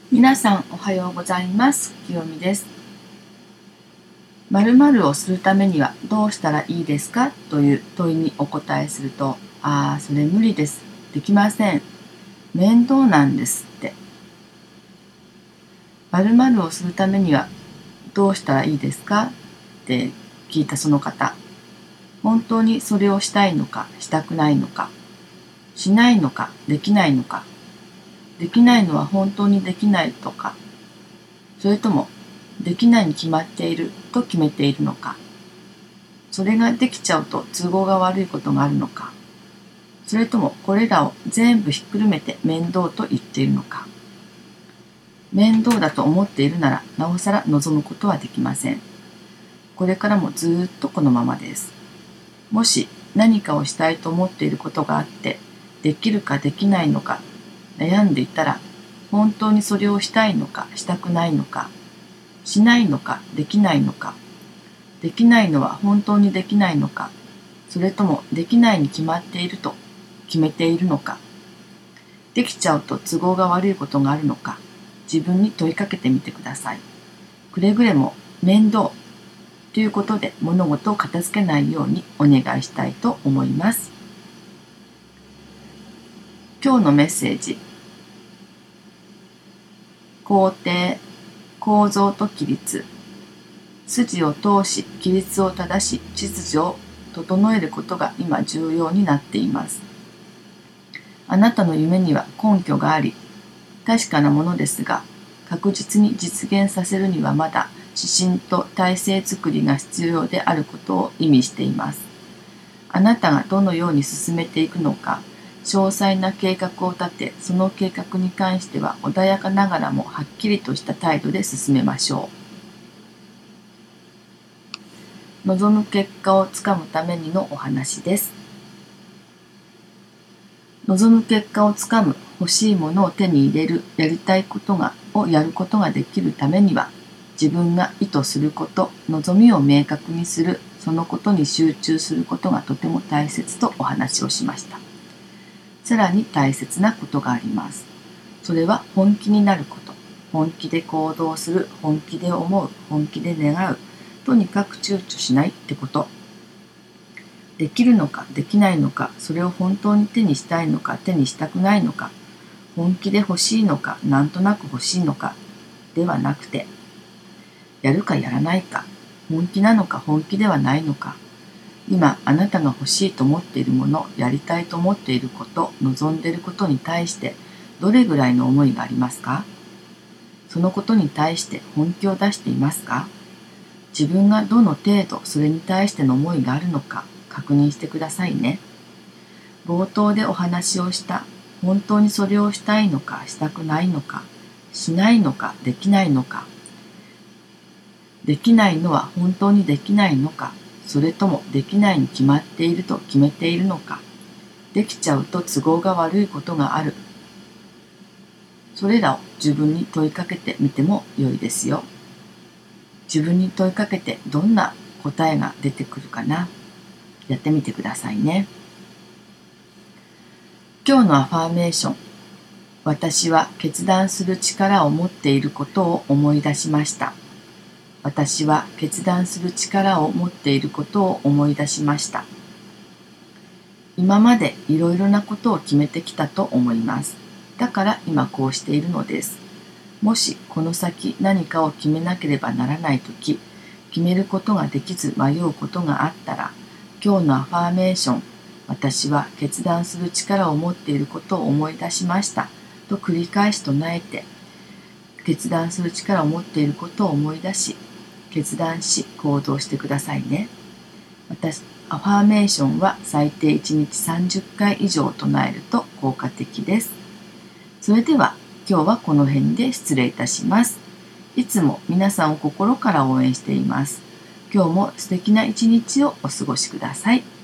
皆さんおはようございます。きよみです。〇〇をするためにはどうしたらいいですかという問いにお答えすると、それ無理です。できません。面倒なんですって。〇〇をするためにはどうしたらいいですかって聞いたその方、本当にそれをしたいのかしたくないのか、しないのかできないのか、できないのは本当にできないとか、それともできないに決まっていると決めているのか、それができちゃうと都合が悪いことがあるのか、それともこれらを全部ひっくるめて面倒と言っているのか。面倒だと思っているならなおさら望むことはできません。これからもずっとこのままです。もし何かをしたいと思っていることがあってできるかできないのか悩んでいたら、本当にそれをしたいのかしたくないのか、しないのかできないのか、できないのは本当にできないのか、それともできないに決まっていると決めているのか、できちゃうと都合が悪いことがあるのか、自分に問いかけてみてください。くれぐれも面倒ということで物事を片付けないようにお願いしたいと思います。今日のメッセージ。工程、構造と規律。筋を通し、規律を正し、秩序を整えることが今重要になっています。あなたの夢には根拠があり、確かなものですが、確実に実現させるにはまだ指針と体制づくりが必要であることを意味しています。あなたがどのように進めていくのか、詳細な計画を立て、その計画に関しては穏やかながらもはっきりとした態度で進めましょう。望む結果をつかむためにのお話です。望む結果をつかむ、欲しいものを手に入れる、やりたいことをやることができるためには、自分が意図すること、望みを明確にする、そのことに集中することがとても大切とお話をしました。さらに大切なことがあります。それは本気になること、本気で行動する、本気で思う、本気で願う、とにかく躊躇しないってこと。できるのかできないのか、それを本当に手にしたいのか手にしたくないのか、本気で欲しいのかなんとなく欲しいのかではなくて、やるかやらないか、本気なのか本気ではないのか、今あなたが欲しいと思っているもの、やりたいと思っていること、望んでいることに対してどれぐらいの思いがありますか？そのことに対して本気を出していますか？自分がどの程度それに対しての思いがあるのか確認してくださいね。冒頭でお話をした本当にそれをしたいのかしたくないのか、しないのかできないのか、できないのは本当にできないのか、それともできないに決まっていると決めているのか、できちゃうと都合が悪いことがある。それらを自分に問いかけてみても良いですよ。自分に問いかけてどんな答えが出てくるかな。やってみてくださいね。今日のアファーメーション。私は決断する力を持っていることを思い出しました。私は決断する力を持っていることを思い出しました。今までいろいろなことを決めてきたと思います。だから今こうしているのです。もしこの先何かを決めなければならないとき、決めることができず迷うことがあったら、今日のアファーメーション、私は決断する力を持っていることを思い出しましたと繰り返し唱えて、決断する力を持っていることを思い出し、決断し行動してくださいね。アファーメーションは最低1日30回以上唱えると効果的です。それでは今日はこの辺で失礼いたします。いつも皆さんを心から応援しています。今日も素敵な一日をお過ごしください。